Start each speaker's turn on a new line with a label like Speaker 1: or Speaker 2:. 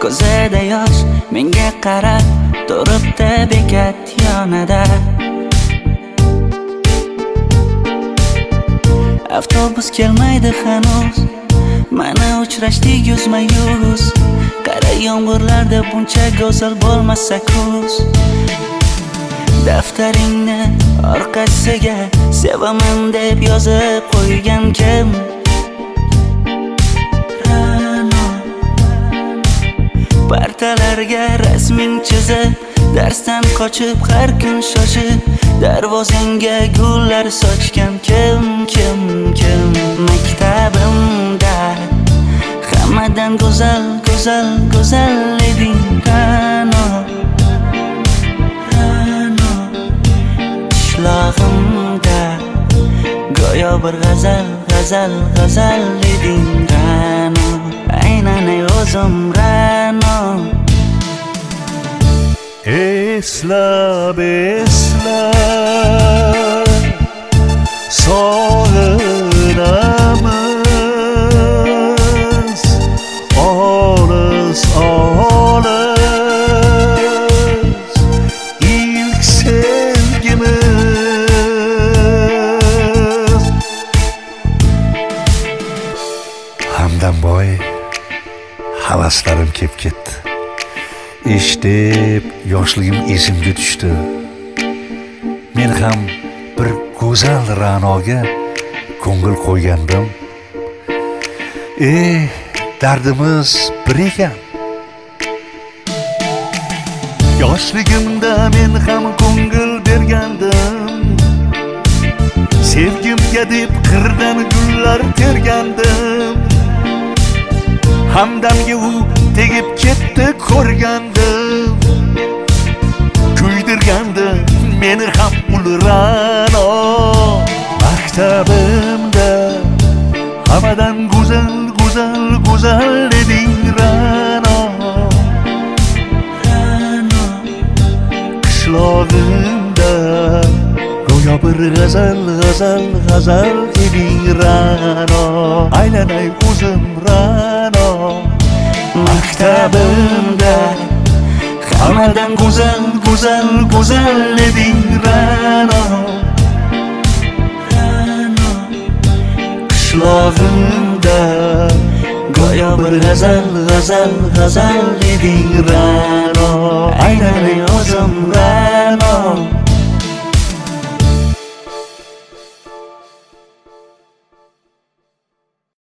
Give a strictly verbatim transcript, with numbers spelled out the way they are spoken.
Speaker 1: ko'zida yosh menga qarab turibdi bekat yonida. Avtobus kelmaydi hanuz, mana uchrashdik yuzma yuz. Qara yomg'irlarda buncha go'zal bo'lmasa kuz. Daftaringni orqasiga sevaman deb yozib qo'ygan kim? Ra'no. Partalarga rasming chizib, darsdan qochib har kun shoshib, darvozangga gullar sochgan kim, kim, kim? Maktabimda hammadan go'zal, go'zal, go'zal eding Ra'no. Ra'no. Qishlog'imda go'yo bir g'azal, g'azal, g'azal eding Ra'no. Aynan o'zim Ra'no.
Speaker 2: Eslab, eslab sog'inamiz olis, olis ilk sevgimiz. Hamdamboy, havaslarim kep ketdi. Eshitib yoshligim esimga tushdi. Men ham bir go'zal Ra'noga ko'ngil qo'ygandim. Ey, dardimiz bir ekan. Yoshligimda men ham ko'ngil bergandim. Sevgimga deb qirdan gullar tergandim. Hamdamga u tegib ketdi ko'rgandim. Kuydirgandi meni ham ul Ra'no. Maktabimda hammadan go'zal, go'zal, go'zal eding Ra'no.
Speaker 1: Ra'no.
Speaker 2: Qishlog'imda go'yo bir g'azal, g'azal, g'azal eding Ra'no. Aylanay o'zim Ra'no. Maktabimda hammadan go'zal, go'zal, go'zal eding Ra'no.
Speaker 1: Ra'no.
Speaker 2: Qishlog'imda go'yo bir g'azal, g'azal, g'azal eding Ra'no. Aylanay